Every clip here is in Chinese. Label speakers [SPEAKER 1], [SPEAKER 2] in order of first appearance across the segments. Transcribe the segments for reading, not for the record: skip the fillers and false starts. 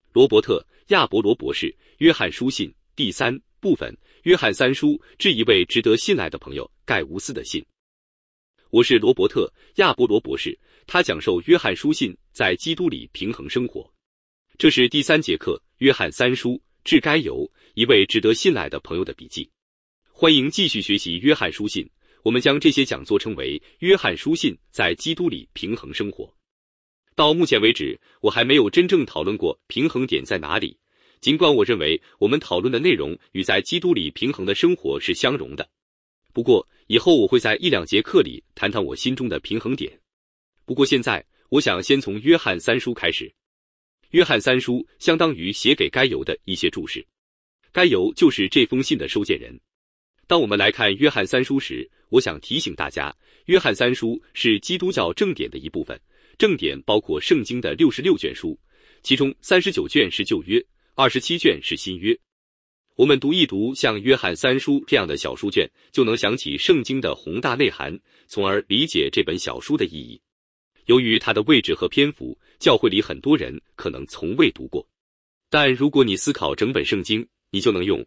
[SPEAKER 1] 罗伯特·亚伯罗博士，约翰书信第3部分，约翰3书致一位值得信赖的朋友盖乌斯的信。我是罗伯特·亚伯罗博士，他讲授约翰书信在基督里平衡生活。这是第3节课，约翰3书致该由一位值得信赖的朋友的笔记。欢迎继续学习约翰书信，我们将这些讲座称为约翰书信在基督里平衡生活。到目前为止，我还没有真正讨论过平衡点在哪里，尽管我认为我们讨论的内容与在基督里平衡的生活是相容的。不过以后我会在1-2节课里谈谈我心中的平衡点。不过现在我想先从约翰3书开始。约翰3书相当于写给该由的一些注释，该由就是这封信的收件人。当我们来看约翰3书时，我想提醒大家，约翰3书是基督教正典的一部分，正典包括圣经的66卷书，其中39卷是旧约，27卷是新约。我们读一读像约翰3书这样的小书卷，就能想起圣经的宏大内涵，从而理解这本小书的意义。由于它的位置和篇幅，教会里很多人可能从未读过。但如果你思考整本圣经，你就能用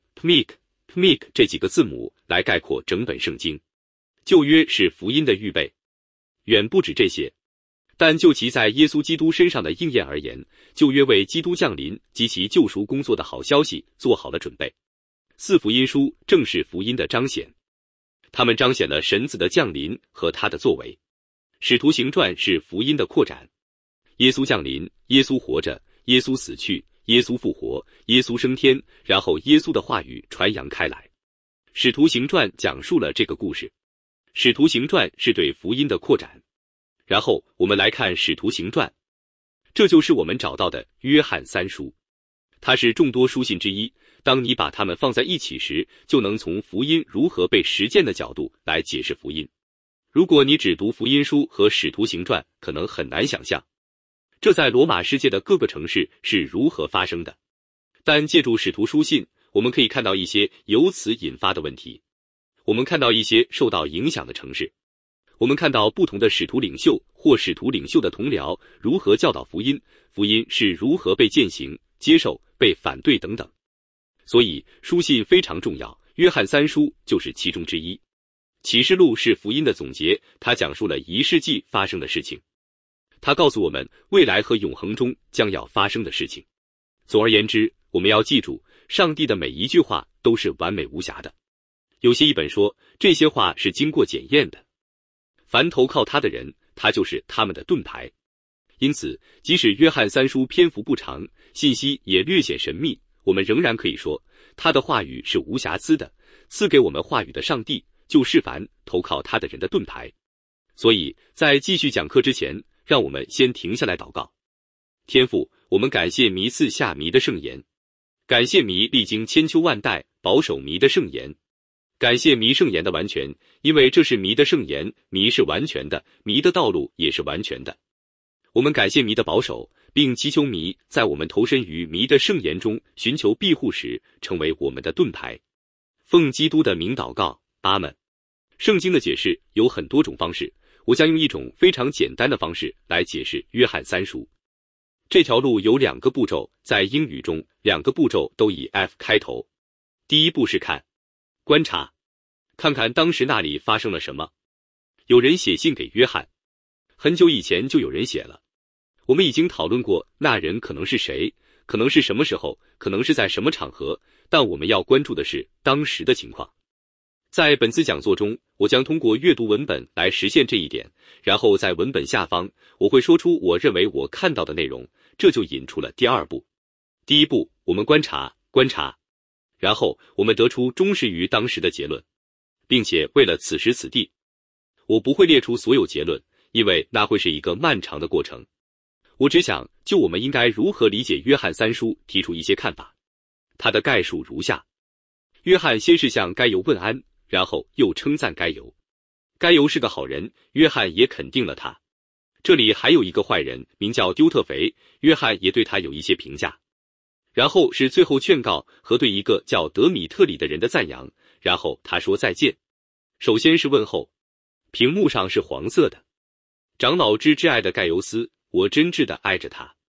[SPEAKER 1] PMIC 这几个字母来概括整本圣经。旧约是福音的预备，远不止这些。但就其在耶稣基督身上的应验而言，旧约为基督降临及其救赎工作的好消息做好了准备。4福音书正是福音的彰显，他们彰显了神子的降临和他的作为。使徒行传是福音的扩展，耶稣降临，耶稣活着，耶稣死去，耶稣复活，耶稣升天，然后耶稣的话语传扬开来。使徒行传讲述了这个故事，使徒行传是对福音的扩展。然后我们来看使徒行传，这就是我们找到的约翰3书，它是众多书信之一。当你把它们放在一起时，就能从福音如何被实践的角度来解释福音。如果你只读福音书和使徒行传，可能很难想象这在罗马世界的各个城市是如何发生的。但借助使徒书信，我们可以看到一些由此引发的问题。我们看到一些受到影响的城市，我们看到不同的使徒领袖或使徒领袖的同僚如何教导福音，福音是如何被践行、接受、被反对等等。所以书信非常重要，约翰3书就是其中之一。启示录是福音的总结，它讲述了1世纪发生的事情，它告诉我们未来和永恒中将要发生的事情。总而言之，我们要记住，上帝的每一句话都是完美无瑕的。有些译本说，这些话是经过检验的。凡投靠他的人，他就是他们的盾牌。因此，即使约翰3书篇幅不长，信息也略显神秘，我们仍然可以说，他的话语是无瑕疵的，赐给我们话语的上帝就是凡投靠他的人的盾牌。所以在继续讲课之前，让我们先停下来祷告。天父，我们感谢弥赐下弥的圣言，感谢弥历经千秋万代保守弥的圣言，感谢弥圣言的完全，因为这是弥的圣言，弥是完全的，弥的道路也是完全的。我们感谢弥的保守，并祈求弥在我们投身于弥的圣言中寻求庇护时，成为我们的盾牌。奉基督的名祷告，阿们。圣经的解释有很多种方式，我将用一种非常简单的方式来解释约翰3书。这条路有2个步骤，在英语中2个步骤都以 F 开头。第一步是看，观察，看看当时那里发生了什么。有人写信给约翰，很久以前就有人写了。我们已经讨论过那人可能是谁，可能是什么时候，可能是在什么场合，但我们要关注的是当时的情况。在本次讲座中，我将通过阅读文本来实现这一点，然后在文本下方，我会说出我认为我看到的内容，这就引出了第2步。第一步，我们观察，然后我们得出忠实于当时的结论，并且为了此时此地，我不会列出所有结论，因为那会是一个漫长的过程。我只想就我们应该如何理解约翰3书提出一些看法。他的概述如下：约翰先是向该由问安，然后又称赞该由。该由是个好人，约翰也肯定了他。这里还有一个坏人，名叫丢特腓，约翰也对他有一些评价。然后是最后劝告和对一个叫德米特里的人的赞扬，然后他说再见。首先是问候，屏幕上是黄色的。长老之挚爱的盖尤斯，我真挚地爱着他。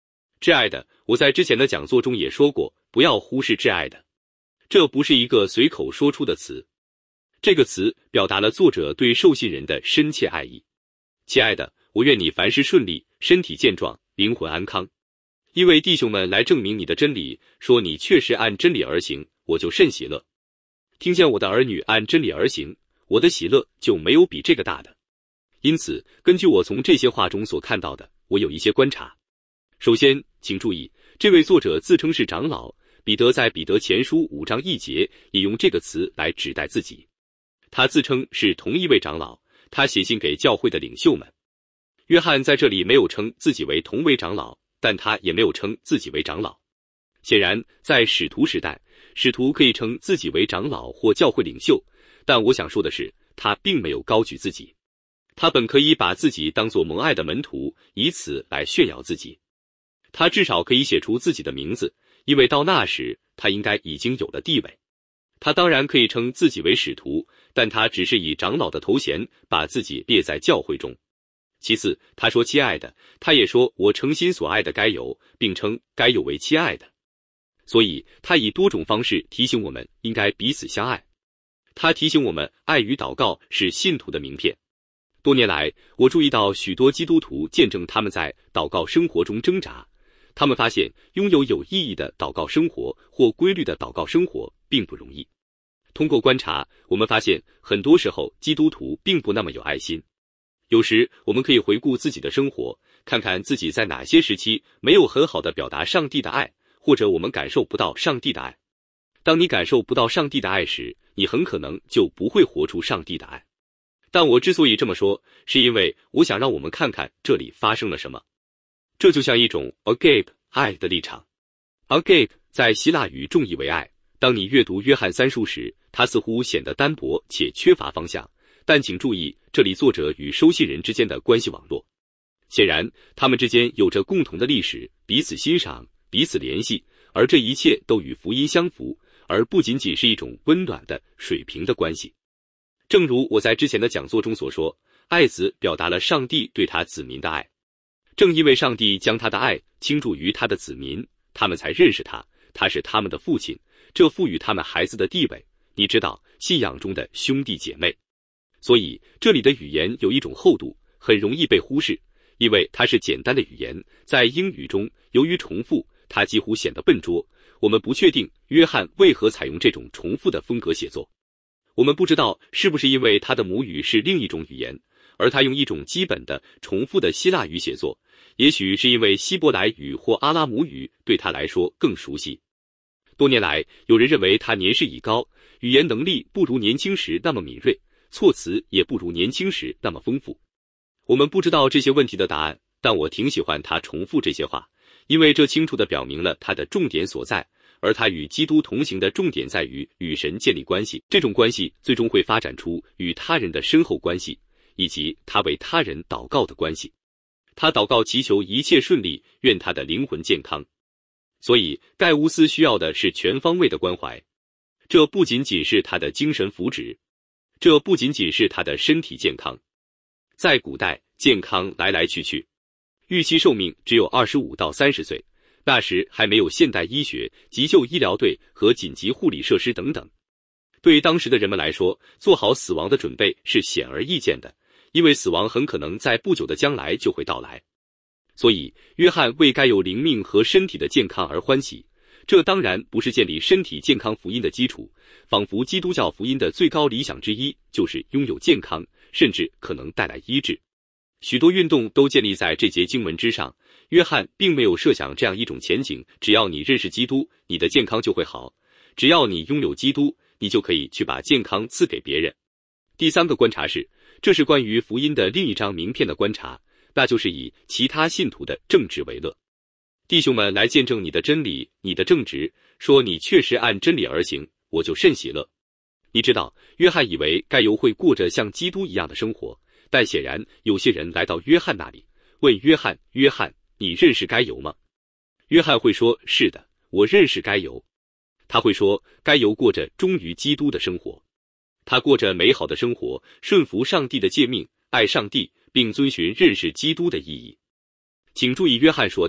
[SPEAKER 1] 挚爱的，我在之前的讲座中也说过，不要忽视挚爱的。这不是一个随口说出的词，这个词表达了作者对受信人的深切爱意。亲爱的，我愿你凡事顺利，身体健壮，灵魂安康。因为弟兄们来证明你的真理，说你确实按真理而行，我就甚喜乐。听见我的儿女按真理而行，我的喜乐就没有比这个大的。因此，根据我从这些话中所看到的，我有一些观察。首先，请注意，这位作者自称是长老，彼得在彼得前书5章1节也用这个词来指代自己。他自称是同一位长老，他写信给教会的领袖们。约翰在这里没有称自己为同为长老，但他也没有称自己为长老。显然，在使徒时代，使徒可以称自己为长老或教会领袖，但我想说的是，他并没有高举自己。他本可以把自己当作蒙爱的门徒，以此来炫耀自己。他至少可以写出自己的名字，因为到那时他应该已经有了地位。他当然可以称自己为使徒，但他只是以长老的头衔把自己列在教会中。其次，他说亲爱的，他也说我诚心所爱的该有，并称该有为亲爱的。所以他以多种方式提醒我们应该彼此相爱。他提醒我们爱与祷告是信徒的名片。多年来，我注意到许多基督徒见证他们在祷告生活中挣扎。他们发现拥有有意义的祷告生活或规律的祷告生活并不容易。通过观察，我们发现很多时候基督徒并不那么有爱心。有时我们可以回顾自己的生活，看看自己在哪些时期没有很好的表达上帝的爱，或者我们感受不到上帝的爱。当你感受不到上帝的爱时，你很可能就不会活出上帝的爱。但我之所以这么说，是因为我想让我们看看这里发生了什么。这就像一种 agape 爱的立场。agape 在希腊语重义为爱。当你阅读约翰3书时，它似乎显得单薄且缺乏方向。但请注意，这里作者与收信人之间的关系网络。显然，他们之间有着共同的历史，彼此欣赏，彼此联系，而这一切都与福音相符，而不仅仅是一种温暖的水平的关系。正如我在之前的讲座中所说，爱子表达了上帝对他子民的爱。正因为上帝将他的爱倾注于他的子民，他们才认识他，他是他们的父亲，这赋予他们孩子的地位。你知道，信仰中的兄弟姐妹。所以，这里的语言有一种厚度，很容易被忽视，因为它是简单的语言。在英语中，由于重复，它几乎显得笨拙。我们不确定约翰为何采用这种重复的风格写作。我们不知道是不是因为他的母语是另一种语言，而他用一种基本的重复的希腊语写作，也许是因为希伯来语或阿拉姆语对他来说更熟悉。多年来，有人认为他年事已高，语言能力不如年轻时那么敏锐，措辞也不如年轻时那么丰富。我们不知道这些问题的答案，但我挺喜欢他重复这些话，因为这清楚地表明了他的重点所在，而他与基督同行的重点在于与神建立关系，这种关系最终会发展出与他人的深厚关系，以及他为他人祷告的关系。他祷告祈求一切顺利，愿他的灵魂健康。所以盖乌斯需要的是全方位的关怀，这不仅仅是他的精神福祉，这不仅仅是他的身体健康。在古代，健康来来去去，预期寿命只有25到30岁，那时还没有现代医学、急救医疗队和紧急护理设施等等。对当时的人们来说，做好死亡的准备是显而易见的，因为死亡很可能在不久的将来就会到来。所以，约翰为该有灵命和身体的健康而欢喜。这当然不是建立身体健康福音的基础，仿佛基督教福音的最高理想之一就是拥有健康，甚至可能带来医治。许多运动都建立在这节经文之上。约翰并没有设想这样一种前景，只要你认识基督，你的健康就会好；只要你拥有基督，你就可以去把健康赐给别人。第三个观察是，这是关于福音的另一张名片的观察，那就是以其他信徒的正直为乐。弟兄们来见证你的真理，你的正直，说你确实按真理而行，我就甚喜乐。你知道，约翰以为该由会过着像基督一样的生活，但显然有些人来到约翰那里，问约翰：约翰，你认识该由吗？约翰会说：是的，我认识该由。他会说，该由过着忠于基督的生活，他过着美好的生活，顺服上帝的诫命，爱上帝，并遵循认识基督的意义。请注意约翰说的，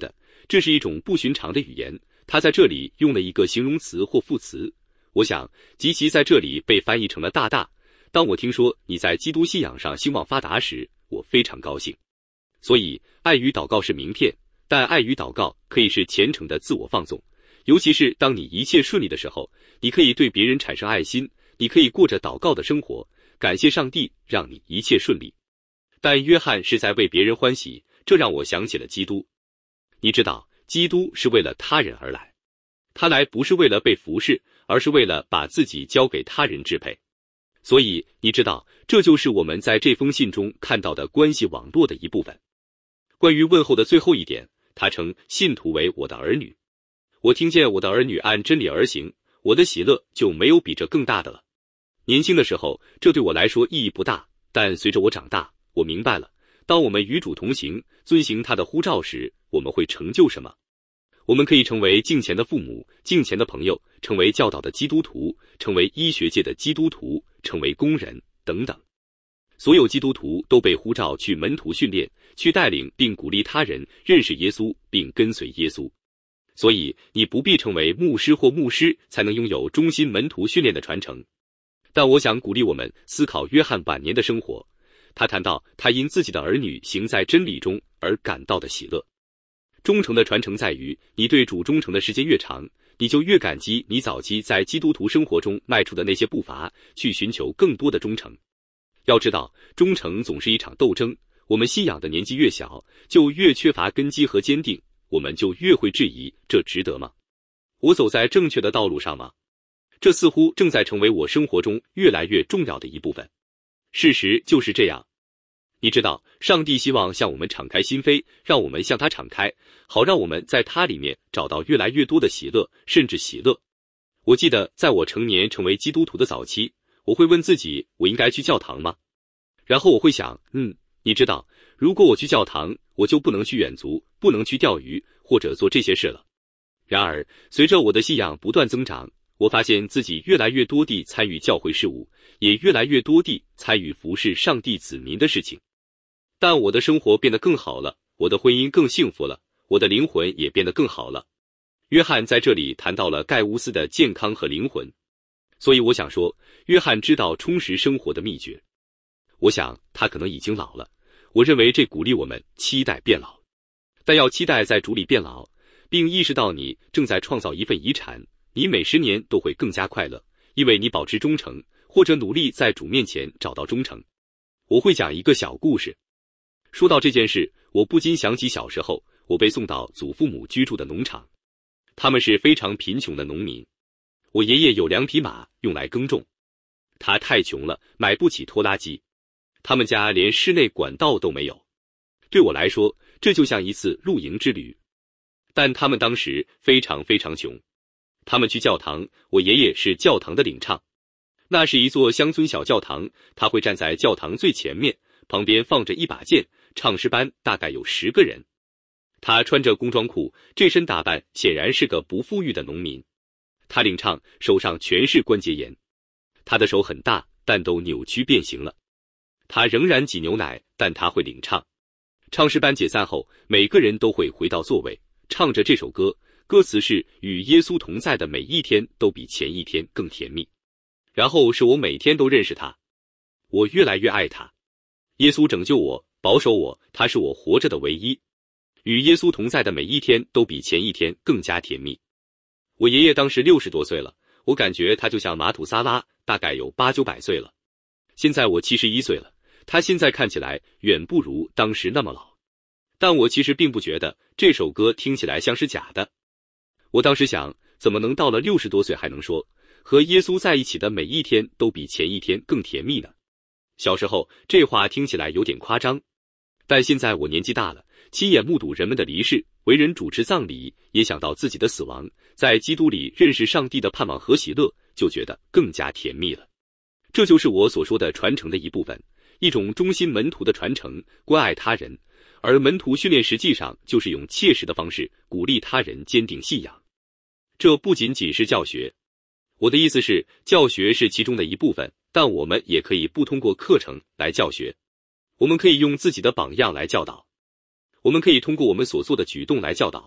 [SPEAKER 1] 这是一种不寻常的语言，他在这里用了一个形容词或副词，我想极其在这里被翻译成了大大。当我听说你在基督信仰上兴旺发达时，我非常高兴。所以爱与祷告是名片，但爱与祷告可以是虔诚的自我放纵，尤其是当你一切顺利的时候，你可以对别人产生爱心，你可以过着祷告的生活，感谢上帝让你一切顺利。但约翰是在为别人欢喜，这让我想起了基督。你知道，基督是为了他人而来，他来不是为了被服侍，而是为了把自己交给他人支配。所以你知道，这就是我们在这封信中看到的关系网络的一部分。关于问候的最后一点，他称信徒为我的儿女。我听见我的儿女按真理而行，我的喜乐就没有比这更大的了。年轻的时候，这对我来说意义不大，但随着我长大，我明白了，当我们与主同行，遵行他的呼召时，我们会成就什么。我们可以成为敬虔的父母，敬虔的朋友，成为教导的基督徒，成为医学界的基督徒，成为工人等等。所有基督徒都被呼召去门徒训练，去带领并鼓励他人认识耶稣并跟随耶稣。所以你不必成为牧师或牧师才能拥有中心门徒训练的传承。但我想鼓励我们思考约翰晚年的生活，他谈到他因自己的儿女行在真理中而感到的喜乐。忠诚的传承在于，你对主忠诚的时间越长，你就越感激你早期在基督徒生活中迈出的那些步伐，去寻求更多的忠诚。要知道，忠诚总是一场斗争，我们信仰的年纪越小，就越缺乏根基和坚定，我们就越会质疑，这值得吗？我走在正确的道路上吗？这似乎正在成为我生活中越来越重要的一部分。事实就是这样。你知道，上帝希望向我们敞开心扉，让我们向他敞开，好让我们在他里面找到越来越多的喜乐，甚至喜乐。我记得在我成年成为基督徒的早期，我会问自己，我应该去教堂吗？然后我会想，你知道，如果我去教堂，我就不能去远足，不能去钓鱼，或者做这些事了。然而，随着我的信仰不断增长，我发现自己越来越多地参与教会事务，也越来越多地参与服侍上帝子民的事情。但我的生活变得更好了，我的婚姻更幸福了，我的灵魂也变得更好了。约翰在这里谈到了盖乌斯的健康和灵魂，所以我想说，约翰知道充实生活的秘诀。我想他可能已经老了，我认为这鼓励我们期待变老，但要期待在主里变老，并意识到你正在创造一份遗产，你每10年都会更加快乐，因为你保持忠诚，或者努力在主面前找到忠诚。我会讲一个小故事。说到这件事，我不禁想起小时候，我被送到祖父母居住的农场。他们是非常贫穷的农民。我爷爷有2匹马用来耕种，他太穷了，买不起拖拉机。他们家连室内管道都没有。对我来说，这就像一次露营之旅。但他们当时非常非常穷。他们去教堂，我爷爷是教堂的领唱。那是一座乡村小教堂，他会站在教堂最前面，旁边放着一把剑，唱诗班大概有10个人。他穿着工装裤，这身打扮显然是个不富裕的农民。他领唱，手上全是关节炎。他的手很大，但都扭曲变形了。他仍然挤牛奶，但他会领唱。唱诗班解散后，每个人都会回到座位，唱着这首歌，歌词是与耶稣同在的每一天都比前一天更甜蜜。然后是我每天都认识他，我越来越爱他。耶稣拯救我，保守我，他是我活着的唯一。与耶稣同在的每一天都比前一天更加甜蜜。我爷爷当时60多岁了，我感觉他就像马土撒拉，大概有8、900岁了。现在我71岁了，他现在看起来远不如当时那么老。但我其实并不觉得这首歌听起来像是假的。我当时想，怎么能到了60多岁还能说和耶稣在一起的每一天都比前一天更甜蜜呢？小时候这话听起来有点夸张，但现在我年纪大了，亲眼目睹人们的离世，为人主持葬礼，也想到自己的死亡，在基督里认识上帝的盼望和喜乐，就觉得更加甜蜜了。这就是我所说的传承的一部分，一种忠心门徒的传承，关爱他人。而门徒训练实际上就是用切实的方式鼓励他人坚定信仰。这不仅仅是教学，我的意思是，教学是其中的一部分，但我们也可以不通过课程来教学。我们可以用自己的榜样来教导，我们可以通过我们所做的举动来教导，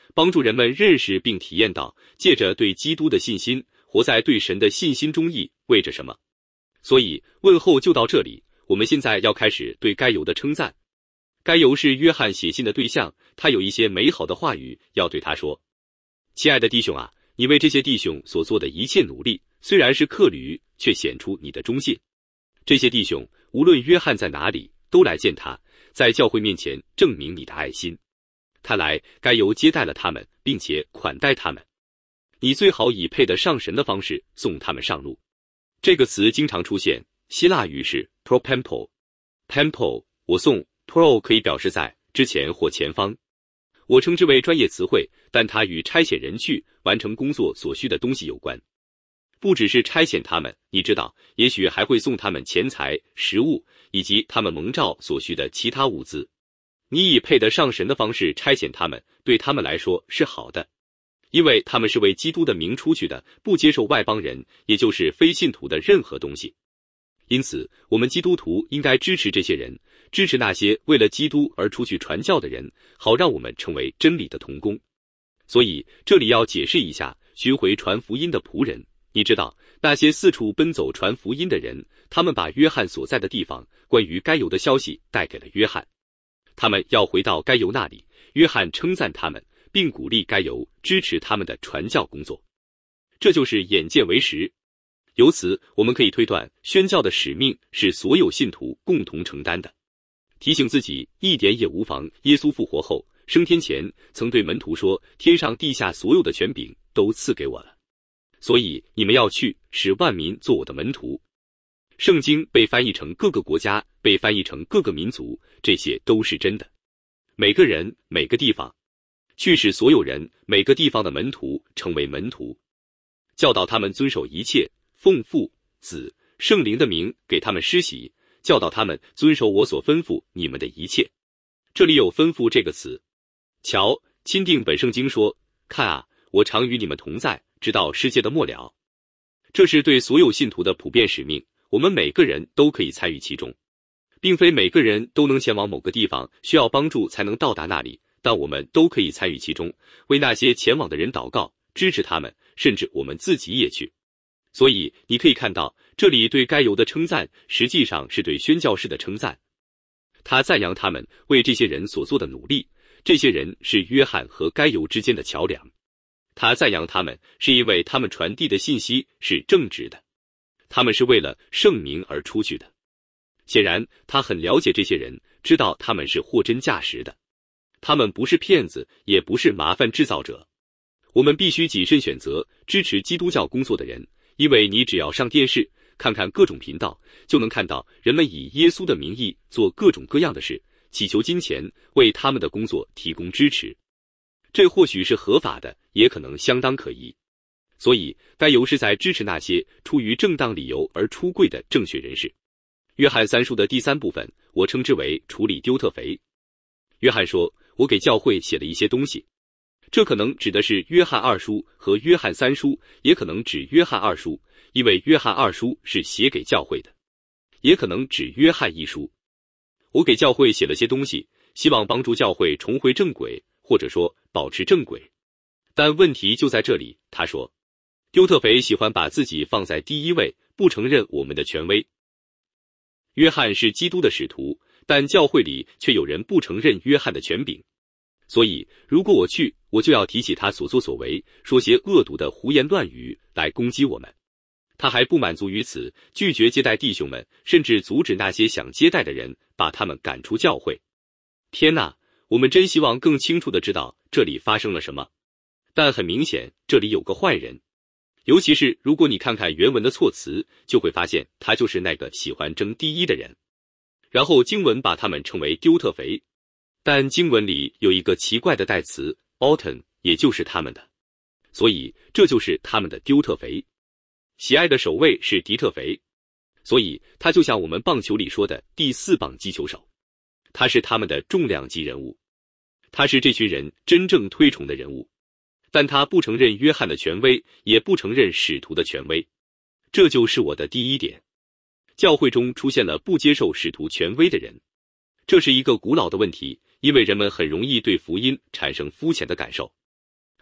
[SPEAKER 1] 帮助人们认识并体验到，借着对基督的信心，活在对神的信心中意味着什么。所以问候就到这里，我们现在要开始对该犹的称赞。该犹是约翰写信的对象，他有一些美好的话语要对他说。亲爱的弟兄啊，你为这些弟兄所做的一切努力，虽然是客旅，却显出你的忠信。这些弟兄无论约翰在哪里，都来见他，在教会面前证明你的爱心。他来，该犹接待了他们，并且款待他们。你最好以配得上神的方式送他们上路。这个词经常出现，希腊语是 propempo。pempo 我送， pro 可以表示在之前或前方。我称之为专业词汇，但它与差遣人去完成工作所需的东西有关。不只是差遣他们，你知道，也许还会送他们钱财、食物，以及他们蒙召所需的其他物资。你以配得上神的方式差遣他们，对他们来说是好的，因为他们是为基督的名出去的，不接受外邦人，也就是非信徒的任何东西。因此，我们基督徒应该支持这些人，支持那些为了基督而出去传教的人，好让我们成为真理的同工。所以，这里要解释一下寻回传福音的仆人。你知道，那些四处奔走传福音的人，他们把约翰所在的地方关于该犹的消息带给了约翰。他们要回到该犹那里，约翰称赞他们，并鼓励该犹支持他们的传教工作。这就是眼见为实。由此，我们可以推断，宣教的使命是所有信徒共同承担的。提醒自己一点也无妨，耶稣复活后升天前曾对门徒说，天上地下所有的权柄都赐给我了，所以你们要去，使万民做我的门徒。圣经被翻译成各个国家，被翻译成各个民族，这些都是真的。每个人，每个地方，去使所有人，每个地方的门徒成为门徒，教导他们遵守一切，奉父、子、圣灵的名给他们施洗，教导他们遵守我所吩咐你们的一切。这里有吩咐这个词。瞧，钦定本圣经说，看啊，我常与你们同在，直到世界的末了。这是对所有信徒的普遍使命，我们每个人都可以参与其中，并非每个人都能前往某个地方，需要帮助才能到达那里，但我们都可以参与其中，为那些前往的人祷告，支持他们，甚至我们自己也去。所以你可以看到，这里对该犹的称赞实际上是对宣教士的称赞。他赞扬他们为这些人所做的努力，这些人是约翰和该犹之间的桥梁。他赞扬他们是因为他们传递的信息是正直的，他们是为了圣名而出去的。显然他很了解这些人，知道他们是货真价实的，他们不是骗子，也不是麻烦制造者。我们必须谨慎选择支持基督教工作的人，因为你只要上电视看看各种频道，就能看到人们以耶稣的名义做各种各样的事，祈求金钱为他们的工作提供支持。这或许是合法的，也可能相当可疑。所以该犹是在支持那些出于正当理由而出柜的正确人士。约翰三书的第3部分，我称之为处理丢特肥。约翰说，我给教会写了一些东西。这可能指的是约翰2书和约翰3书，也可能指约翰2书，因为约翰2书是写给教会的，也可能指约翰1书。我给教会写了些东西，希望帮助教会重回正轨，或者说保持正轨。但问题就在这里，他说，丢特肥喜欢把自己放在第一位，不承认我们的权威。约翰是基督的使徒，但教会里却有人不承认约翰的权柄。所以如果我去，我就要提起他所作所为，说些恶毒的胡言乱语来攻击我们。他还不满足于此，拒绝接待弟兄们，甚至阻止那些想接待的人，把他们赶出教会。天哪，我们真希望更清楚地知道这里发生了什么。但很明显，这里有个坏人。尤其是如果你看看原文的措辞，就会发现他就是那个喜欢争第一的人。然后经文把他们称为丢特肥，但经文里有一个奇怪的代词 Alton， 也就是他们的，所以这就是他们的丢特肥。喜爱的守卫是迪特肥，所以他就像我们棒球里说的第4棒击球手，他是他们的重量级人物，他是这群人真正推崇的人物。但他不承认约翰的权威，也不承认使徒的权威。这就是我的第一点。教会中出现了不接受使徒权威的人，这是一个古老的问题，因为人们很容易对福音产生肤浅的感受。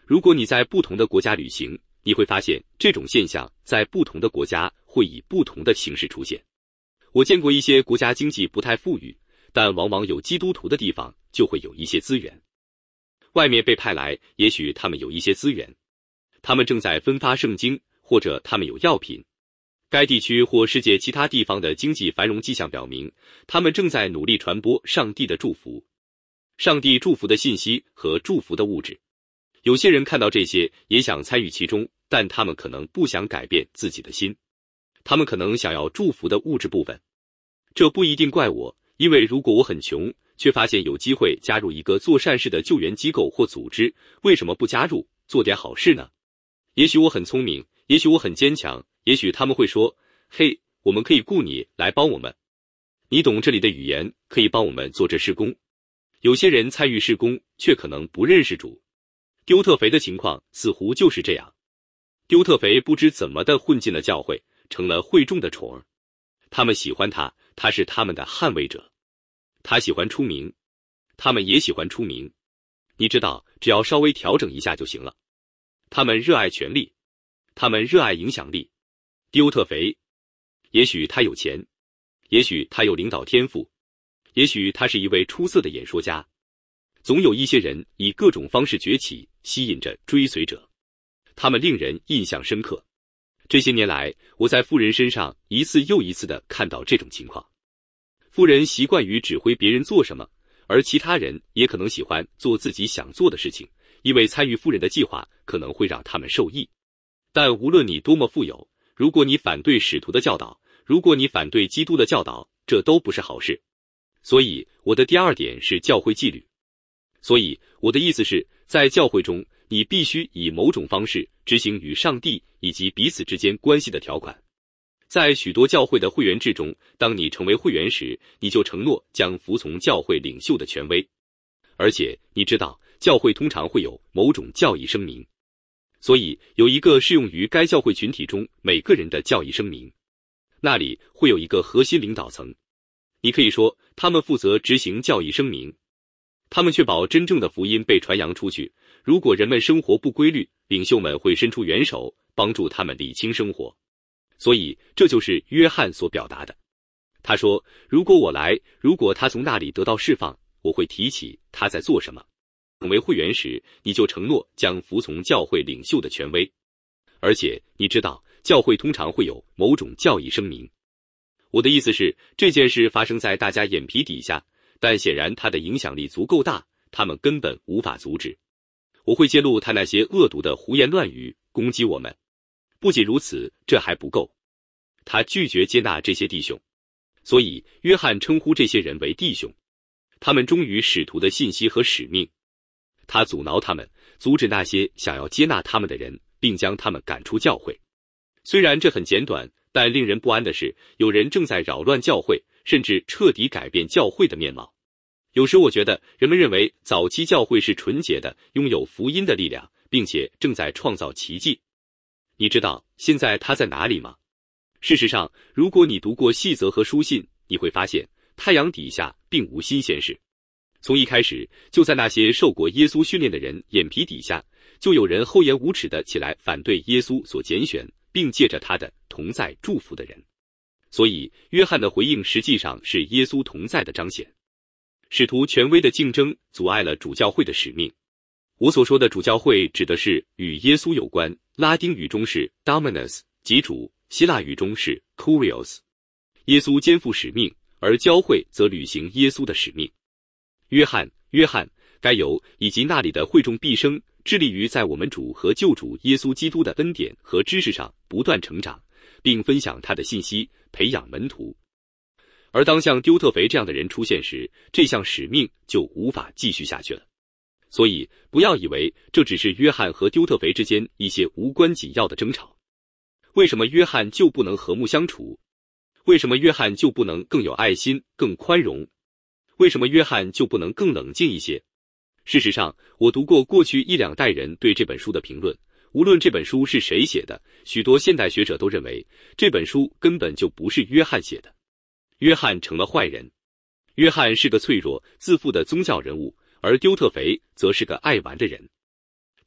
[SPEAKER 1] 如果你在不同的国家旅行，你会发现这种现象在不同的国家会以不同的形式出现。我见过一些国家经济不太富裕，但往往有基督徒的地方就会有一些资源。外面被派来，也许他们有一些资源，他们正在分发圣经，或者他们有药品。该地区或世界其他地方的经济繁荣迹象表明，他们正在努力传播上帝的祝福，上帝祝福的信息和祝福的物质。有些人看到这些也想参与其中，但他们可能不想改变自己的心，他们可能想要祝福的物质部分。这不一定怪我，因为如果我很穷，却发现有机会加入一个做善事的救援机构或组织，为什么不加入，做点好事呢？也许我很聪明，也许我很坚强，也许他们会说，嘿，我们可以雇你来帮我们，你懂这里的语言，可以帮我们做这事工。有些人参与事工，却可能不认识主。丢特肥的情况似乎就是这样。丢特肥不知怎么的混进了教会，成了会众的宠儿。他们喜欢他，他是他们的捍卫者。他喜欢出名，他们也喜欢出名。你知道，只要稍微调整一下就行了。他们热爱权力，他们热爱影响力。丢特肥，也许他有钱，也许他有领导天赋，也许他是一位出色的演说家。总有一些人以各种方式崛起，吸引着追随者，他们令人印象深刻。这些年来，我在富人身上一次又一次地看到这种情况。富人习惯于指挥别人做什么，而其他人也可能喜欢做自己想做的事情，因为参与富人的计划可能会让他们受益。但无论你多么富有，如果你反对使徒的教导，如果你反对基督的教导，这都不是好事。所以我的第二点是教会纪律。所以我的意思是，在教会中，你必须以某种方式执行与上帝以及彼此之间关系的条款。在许多教会的会员制中，当你成为会员时，你就承诺将服从教会领袖的权威。而且你知道，教会通常会有某种教义声明，所以有一个适用于该教会群体中每个人的教义声明。那里会有一个核心领导层，你可以说他们负责执行教义声明，他们确保真正的福音被传扬出去。如果人们生活不规律，领袖们会伸出援手，帮助他们理清生活。所以这就是约翰所表达的。他说，如果我来，如果他从那里得到释放，我会提起他在做什么。成为会员时，你就承诺将服从教会领袖的权威。而且你知道，教会通常会有某种教义声明。我的意思是，这件事发生在大家眼皮底下，但显然它的影响力足够大，他们根本无法阻止。我会揭露他那些恶毒的胡言乱语，攻击我们。不仅如此，这还不够，他拒绝接纳这些弟兄。所以约翰称呼这些人为弟兄，他们忠于使徒的信息和使命。他阻挠他们，阻止那些想要接纳他们的人，并将他们赶出教会。虽然这很简短，但令人不安的是，有人正在扰乱教会，甚至彻底改变教会的面貌。有时我觉得人们认为早期教会是纯洁的，拥有福音的力量，并且正在创造奇迹。你知道现在它在哪里吗？事实上，如果你读过细则和书信，你会发现太阳底下并无新鲜事。从一开始，就在那些受过耶稣训练的人眼皮底下，就有人厚颜无耻地起来反对耶稣所拣选并借着他的同在祝福的人。所以约翰的回应实际上是耶稣同在的彰显。使徒权威的竞争阻碍了主教会的使命。我所说的主教会指的是与耶稣有关，拉丁语中是 Dominus 即主，希腊语中是 Kurios。 耶稣肩负使命，而教会则履行耶稣的使命。约翰、该犹以及那里的会众毕生致力于在我们主和救主耶稣基督的恩典和知识上不断成长，并分享他的信息，培养门徒。而当像丢特肥这样的人出现时，这项使命就无法继续下去了。所以不要以为这只是约翰和丢特肥之间一些无关紧要的争吵。为什么约翰就不能和睦相处？为什么约翰就不能更有爱心、更宽容？为什么约翰就不能更冷静一些？事实上，我读过过去1-2代人对这本书的评论，无论这本书是谁写的，许多现代学者都认为这本书根本就不是约翰写的。约翰成了坏人，约翰是个脆弱、自负的宗教人物，而丢特肥则是个爱玩的人。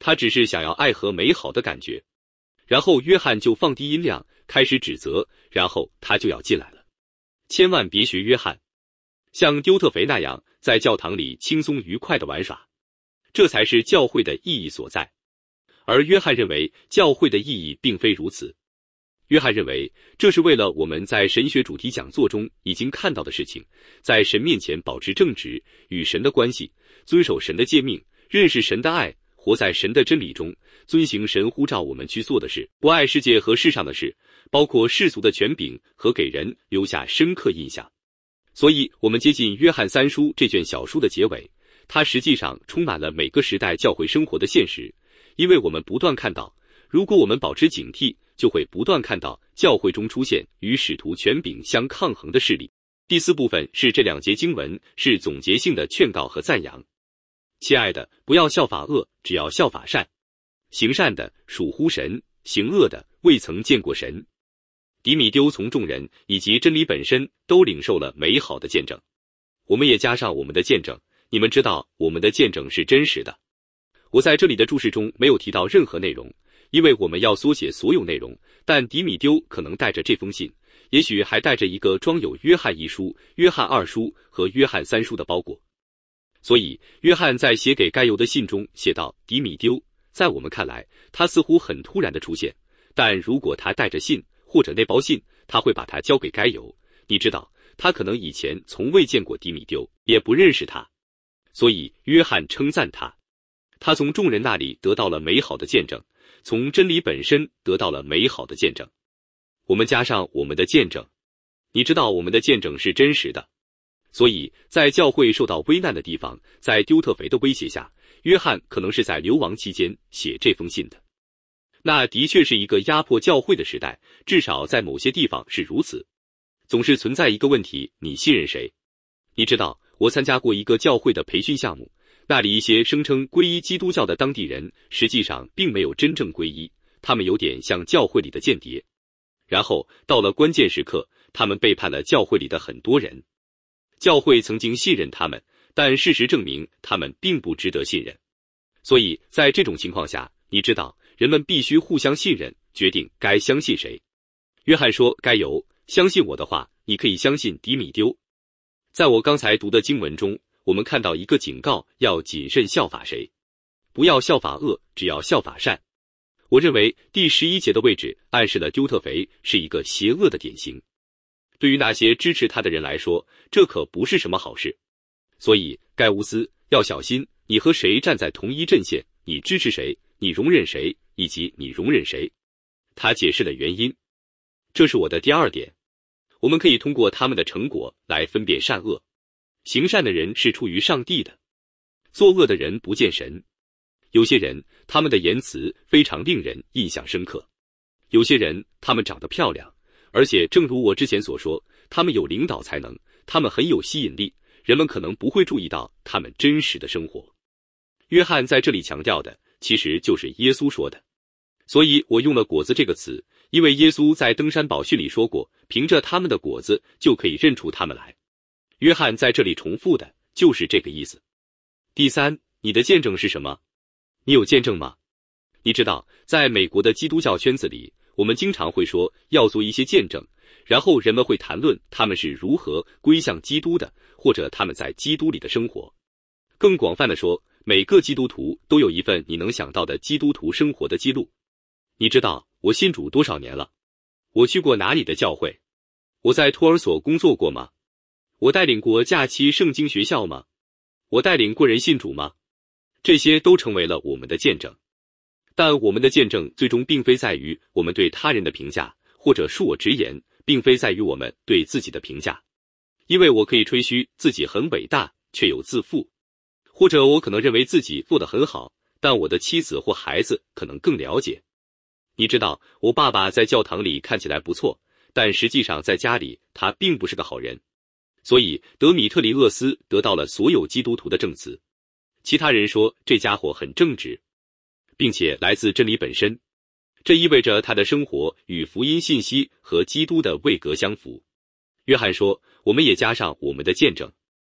[SPEAKER 1] 他只是想要爱和美好的感觉。然后约翰就放低音量，开始指责，然后他就要进来了。千万别学约翰，像丢特腓那样在教堂里轻松愉快地玩耍，这才是教会的意义所在。而约翰认为教会的意义并非如此。约翰认为这是为了我们在神学主题讲座中已经看到的事情，在神面前保持正直，与神的关系，遵守神的诫命，认识神的爱，活在神的真理中，遵行神呼召我们去做的事，不爱世界和世上的事，包括世俗的权柄和给人留下深刻印象。所以我们接近约翰三书这卷小书的结尾，它实际上充满了每个时代教会生活的现实，因为我们不断看到，如果我们保持警惕，就会不断看到教会中出现与使徒权柄相抗衡的势力。第四部分是这2节经文，是总结性的劝告和赞扬。亲爱的，不要效法恶，只要效法善。行善的属乎神，行恶的未曾见过神。迪米丢从众人以及真理本身都领受了美好的见证。我们也加上我们的见证，你们知道我们的见证是真实的。我在这里的注释中没有提到任何内容，因为我们要缩写所有内容，但迪米丢可能带着这封信，也许还带着一个装有约翰1书、约翰2书和约翰3书的包裹。所以约翰在写给该犹的信中写到迪米丢，在我们看来他似乎很突然的出现，但如果他带着信或者那包信，他会把它交给该犹。你知道他可能以前从未见过迪米丢，也不认识他，所以约翰称赞他，他从众人那里得到了美好的见证，从真理本身得到了美好的见证。我们加上我们的见证，你知道我们的见证是真实的。所以在教会受到危难的地方，在丢特腓的威胁下，约翰可能是在流亡期间写这封信的。那的确是一个压迫教会的时代，至少在某些地方是如此。总是存在一个问题，你信任谁？你知道，我参加过一个教会的培训项目，那里一些声称皈依基督教的当地人，实际上并没有真正皈依，他们有点像教会里的间谍。然后到了关键时刻，他们背叛了教会里的很多人。教会曾经信任他们，但事实证明他们并不值得信任。所以在这种情况下，你知道，人们必须互相信任，决定该相信谁。约翰说，该犹，相信我的话，你可以相信迪米丢。在我刚才读的经文中，我们看到一个警告，要谨慎效法谁，不要效法恶，只要效法善。我认为第11节的位置暗示了丢特腓是一个邪恶的典型。对于那些支持他的人来说，这可不是什么好事。所以盖乌斯要小心，你和谁站在同一阵线，你支持谁，你容忍谁，以及你容忍谁。他解释了原因。这是我的第2点。我们可以通过他们的成果来分辨善恶。行善的人是出于上帝的，作恶的人不见神。有些人，他们的言辞非常令人印象深刻。有些人，他们长得漂亮，而且正如我之前所说，他们有领导才能，他们很有吸引力，人们可能不会注意到他们真实的生活。约翰在这里强调的，其实就是耶稣说的。所以我用了果子这个词，因为耶稣在登山宝训里说过，凭着他们的果子就可以认出他们来。约翰在这里重复的就是这个意思。第3，你的见证是什么？你有见证吗？你知道，在美国的基督教圈子里，我们经常会说要做一些见证，然后人们会谈论他们是如何归向基督的，或者他们在基督里的生活。更广泛的说，每个基督徒都有一份你能想到的基督徒生活的记录。你知道我信主多少年了？我去过哪里的教会？我在托儿所工作过吗？我带领过假期圣经学校吗？我带领过人信主吗？这些都成为了我们的见证。但我们的见证最终并非在于我们对他人的评价，或者恕我直言，并非在于我们对自己的评价。因为我可以吹嘘自己很伟大，却有自负，或者我可能认为自己做得很好，但我的妻子或孩子可能更了解。你知道，我爸爸在教堂里看起来不错，但实际上在家里他并不是个好人。所以德米特里厄斯得到了所有基督徒的证词。其他人说这家伙很正直，并且来自真理本身。这意味着他的生活与福音信息和基督的位格相符。约翰说，我们也加上我们的见证。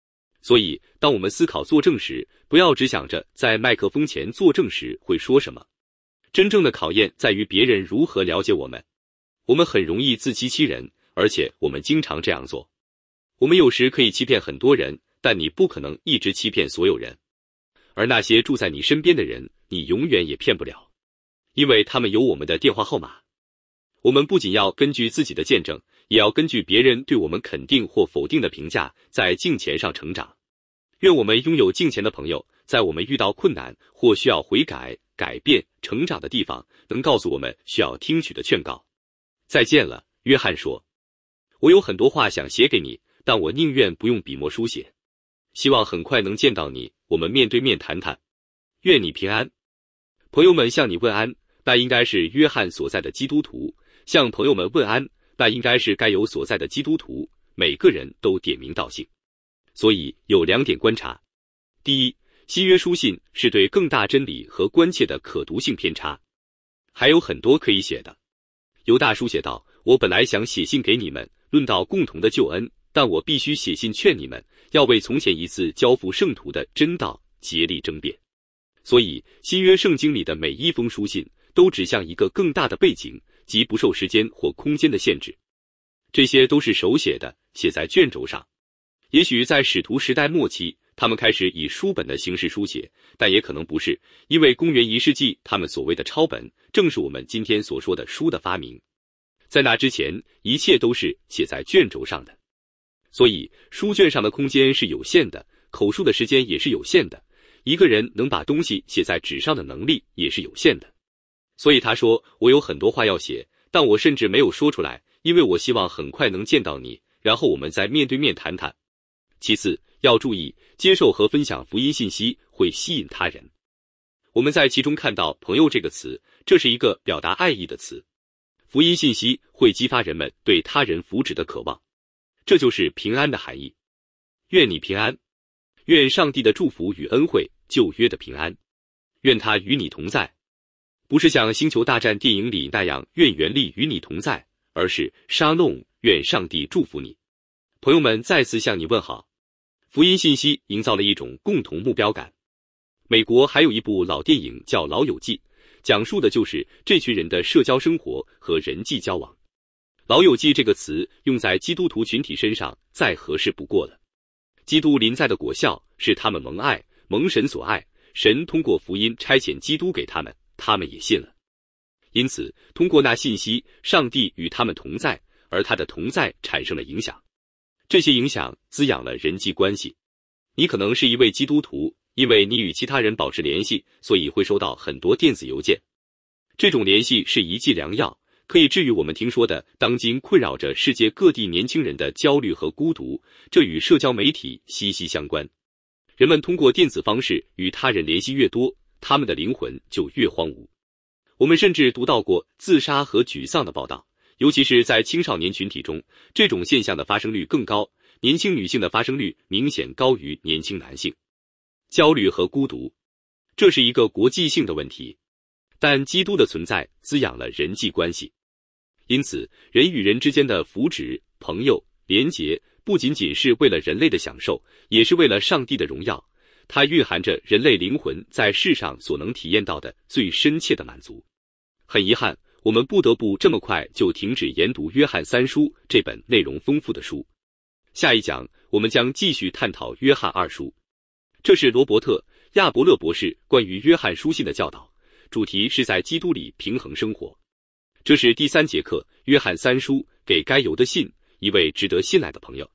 [SPEAKER 1] 所以，当我们思考作证时，不要只想着在麦克风前作证时会说什么。真正的考验在于别人如何了解我们。我们很容易自欺欺人，而且我们经常这样做。我们有时可以欺骗很多人，但你不可能一直欺骗所有人。而那些住在你身边的人，你永远也骗不了，因为他们有我们的电话号码。我们不仅要根据自己的见证，也要根据别人对我们肯定或否定的评价，在敬虔上成长。愿我们拥有敬虔的朋友，在我们遇到困难或需要悔改、改变、成长的地方，能告诉我们需要听取的劝告。再见了，约翰说。我有很多话想写给你，但我宁愿不用笔墨书写。希望很快能见到你，我们面对面谈谈。愿你平安。朋友们向你问安，那应该是约翰所在的基督徒；向朋友们问安，那应该是该有所在的基督徒。每个人都点名道姓。所以有2点观察。第一，新约书信是对更大真理和关切的可读性偏差。还有很多可以写的。犹大书写道，我本来想写信给你们，论到共同的救恩，但我必须写信劝你们，要为从前一次交付圣徒的真道竭力争辩。所以新约圣经里的每一封书信都指向一个更大的背景，即不受时间或空间的限制。这些都是手写的，写在卷轴上。也许在使徒时代末期，他们开始以书本的形式书写，但也可能不是，因为公元1世纪，他们所谓的抄本，正是我们今天所说的书的发明。在那之前，一切都是写在卷轴上的。所以，书卷上的空间是有限的，口述的时间也是有限的，一个人能把东西写在纸上的能力也是有限的。所以他说，我有很多话要写，但我甚至没有说出来，因为我希望很快能见到你，然后我们再面对面谈谈。其次，要注意，接受和分享福音信息会吸引他人。我们在其中看到朋友这个词，这是一个表达爱意的词。福音信息会激发人们对他人福祉的渴望，这就是平安的含义。愿你平安。愿上帝的祝福与恩惠，旧约的平安，愿他与你同在。不是像星球大战电影里那样愿原力与你同在，而是沙弄，愿上帝祝福你。朋友们再次向你问好。福音信息营造了一种共同目标感。美国还有一部老电影叫《老友记》，讲述的就是这群人的社交生活和人际交往。老友记这个词用在基督徒群体身上再合适不过了。基督临在的果效是他们蒙爱，蒙神所爱，神通过福音差遣基督给他们，他们也信了。因此，通过那信息，上帝与他们同在，而他的同在产生了影响。这些影响滋养了人际关系。你可能是一位基督徒，因为你与其他人保持联系，所以会收到很多电子邮件。这种联系是一剂良药，可以治愈我们听说的当今困扰着世界各地年轻人的焦虑和孤独，这与社交媒体息息相关。人们通过电子方式与他人联系越多，他们的灵魂就越荒芜。我们甚至读到过自杀和沮丧的报道，尤其是在青少年群体中，这种现象的发生率更高，年轻女性的发生率明显高于年轻男性。焦虑和孤独，这是一个国际性的问题，但基督的存在滋养了人际关系。因此，人与人之间的福祉、朋友、连结，不仅仅是为了人类的享受，也是为了上帝的荣耀。它蕴含着人类灵魂在世上所能体验到的最深切的满足。很遗憾，我们不得不这么快就停止研读约翰3书这本内容丰富的书。下一讲，我们将继续探讨约翰2书。这是罗伯特·亚伯勒博士关于约翰书信的教导，主题是在基督里平衡生活。这是第3节课，约翰3书给该犹的信，一位值得信赖的朋友。